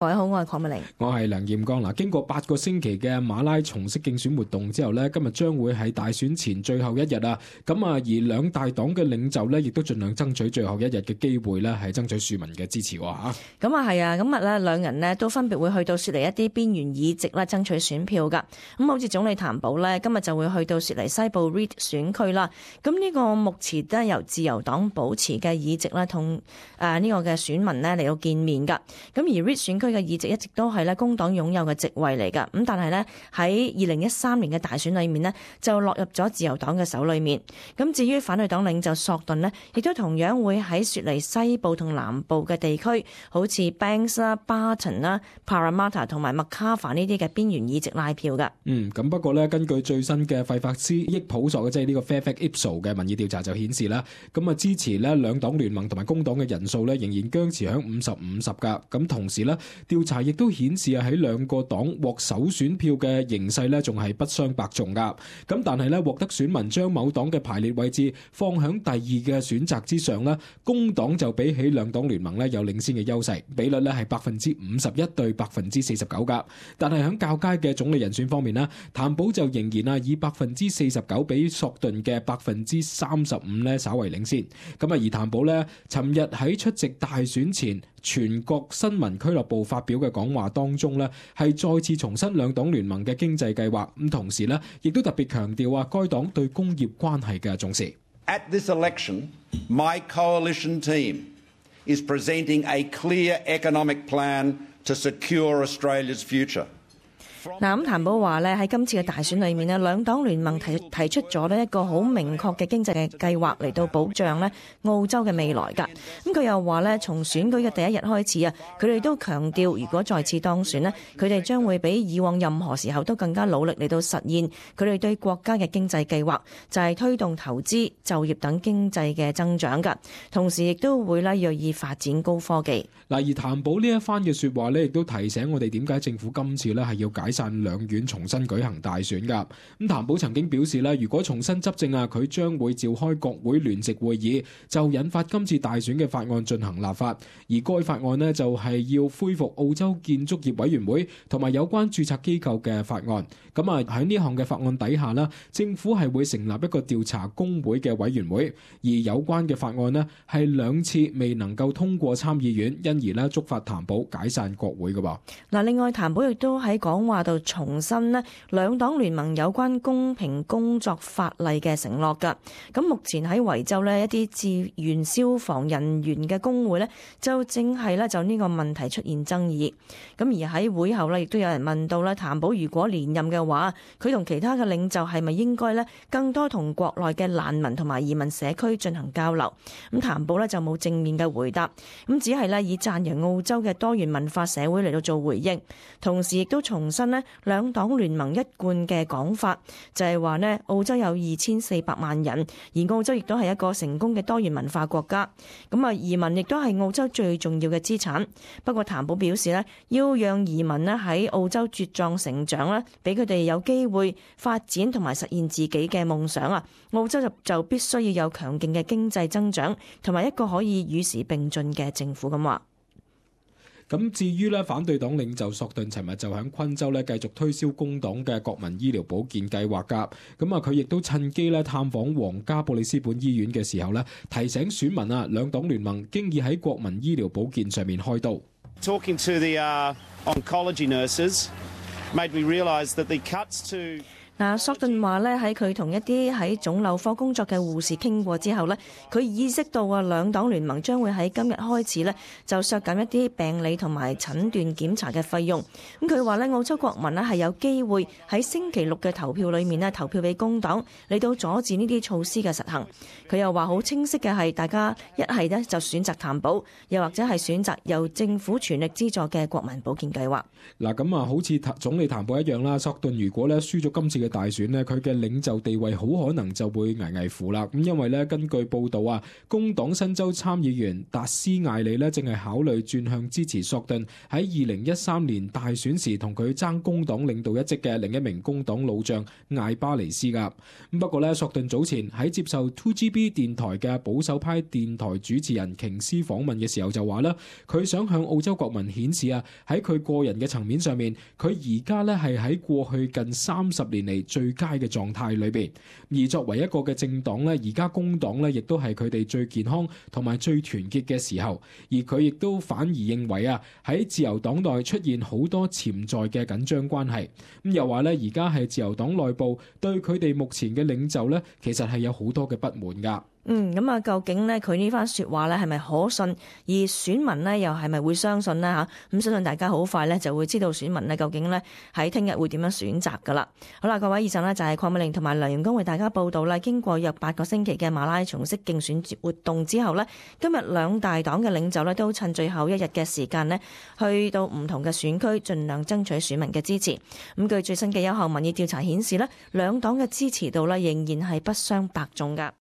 各位好，我係鄺美玲， 我係梁艷剛。經過8個星期嘅馬拉松式競選活動之後呢，今日將會係大選前最後一日啊！而兩大黨嘅領袖呢，亦都盡量爭取最後一日嘅機會呢，係爭取市民嘅支持喎。 係啊，今日呢兩人呢都分別會去到雪梨一啲邊緣議席啦，爭取選票噶。好似總理譚寶呢，今日就會去到雪梨西部 Reid 選區啦。呢個目前都係由自由黨保持嘅議席啦，同呢個嘅選民呢嚟到見面噶。而 Reid 選區嘅議席一直都係咧工黨擁有嘅席位嚟噶，但係呢，喺2013年嘅大選裏面呢，就落入咗自由黨嘅手裏面。至於反對黨領袖索頓呢，亦都同樣會喺雪梨西部同南部嘅地區，好似 Banks 啦、Barton 啦、Parramatta 同埋 Macava 呢啲嘅邊緣議席拉票噶。 咁不過呢，根據最新嘅費法斯益普索嘅即係呢個 Fairfax Ipsos 嘅民意調查就顯示啦，支持呢兩黨聯盟同埋工黨嘅人數呢，仍然僵持響50-50噶。同時呢，調查亦都顯示喺兩個黨獲首選票嘅形勢呢，仲係不相伯仲噶。但係呢，獲得選民將某黨嘅排列位置放響第二嘅選擇之上呢，工黨就比起兩黨聯盟呢有領先嘅優勢，比率呢係51%對49%噶。但係響較佳嘅總理人選方面呢，譚寶就仍然以49%比索頓嘅35%呢稍為領先。而譚寶呢，尋日喺出席大選前全國新聞俱樂部發表嘅講話當中呢，係再次重申兩黨聯盟嘅經濟計劃，同時呢，亦都特別強調該黨對工業關係嘅重視。 At this election, my coalition team is presenting a clear economic plan to secure Australia's future. 譚寶話咧喺今次嘅大選裏面咧，兩黨聯盟提出咗呢一個好明確嘅經濟嘅計劃嚟到保障咧澳洲嘅未來㗎。佢又話咧，從選舉嘅第一日開始啊，佢哋都強調，如果再次當選咧，佢哋將會比以往任何時候都更加努力嚟到實現佢哋對國家嘅經濟計劃，就係推動投資、就業等經濟嘅增長㗎。同時亦都會咧銳意發展高科技。 而譚寶呢一番嘅說話咧，亦都提醒我哋點解政府今次咧係要解散兩院重新舉行大選噶。譚寶曾經表示咧，如果重新執政佢將會召開國會聯席會議，就引發今次大選嘅法案進行立法。而該法案呢，就係要恢復澳洲建築業委員會同埋有關註冊機構嘅法案。喺呢項嘅法案底下呢，政府係會成立一個調查工會嘅委員會。而有關嘅法案呢，係2次未能夠通過參議院，因而呢觸發譚寶解散國會嘅。 另外譚寶亦都喺講話度重申呢兩黨聯盟有關公平工作法例嘅承諾㗎。目前喺維州呢一啲志願消防人員嘅工會呢，就正係呢就呢個問題出現爭議。而喺會後呢，亦都有人問到呢譚寶如果連任嘅話，佢同其他嘅領袖係咪應該呢更多同國內嘅難民同埋移民社區進行交流？譚寶呢就冇正面嘅回答，只係呢以讚揚澳洲嘅多元文化社會嚟到做回應，同時亦都重申呢兩黨聯盟一貫嘅講法，就係話呢澳洲有2400萬人，而澳洲亦都係一個成功嘅多元文化國家。移民亦都係澳洲最重要嘅資產。不過譚寶表示呢要讓移民呢喺澳洲茁壯成長呢，俾佢哋有機會發展同埋實現自己嘅夢想啊！澳洲就必須要有強勁嘅經濟增長，同埋一個可以與時並進嘅政府咁話。 至於反對黨領袖索頓尋日就喺昆州繼續推銷工黨嘅國民醫療保健計劃㗎。佢亦都趁機探訪皇家布里斯本醫院嘅時候提醒選民兩黨聯盟經已喺國民醫療保健上面開刀。 Talking to the oncology nurses made me realise that the cuts to 索頓話咧喺佢同一啲喺腫瘤科工作嘅護士傾過之後咧，佢意識到兩黨聯盟將會喺今日開始咧就削減一啲病理同埋診斷檢查嘅費用。佢話咧澳洲國民咧係有機會喺星期六嘅投票裏面咧投票俾工黨嚟到阻止呢啲措施嘅實行。佢又話好清晰嘅係大家一係咧就選擇譚寶，又或者係選擇由政府全力資助嘅國民保健計劃。 好似總理譚寶一樣啦，索頓如果咧輸咗今次嘅大選呢，佢嘅領袖地位好可能就會危危乎啦。咁因為咧，根據報道啊，工黨新州參議員達斯艾利呢，正係考慮轉向支持索頓喺2013年大選時同佢爭工黨領導一職嘅另一名工黨老將艾巴尼斯噶。咁不過咧，索頓早前喺接受 2GB 電台嘅保守派電台主持人瓊斯訪問嘅時候就話啦，佢想向澳洲國民顯示啊，喺佢個人嘅層面上面，佢而家咧係喺過去近30年嚟最佳嘅狀態裏邊。而作為一個嘅政黨咧，而家工黨咧亦都係佢哋最健康同埋最團結嘅時候。而佢亦都反而認為啊，喺自由黨內出現好多潛在嘅緊張關係。咁又話咧，而家係自由黨內部對佢哋目前嘅領袖咧，其實係有好多嘅不滿㗎。 咁啊，究竟呢佢呢番說話呢係咪可信？而選民呢又係咪會相信呢？咁相信大家好快呢就會知道選民呢究竟呢喺聽日會點樣選擇噶啦。好啦，各位，以上呢就係鄺美玲同埋梁元光為大家報道啦。經過約8個星期嘅馬拉松式競選活動之後呢，今日兩大黨嘅領袖呢都趁最後一日嘅時間呢去到唔同嘅選區，盡量爭取選民嘅支持。咁據最新嘅一項民意調查顯示呢，兩黨嘅支持度呢仍然係不相伯仲噶。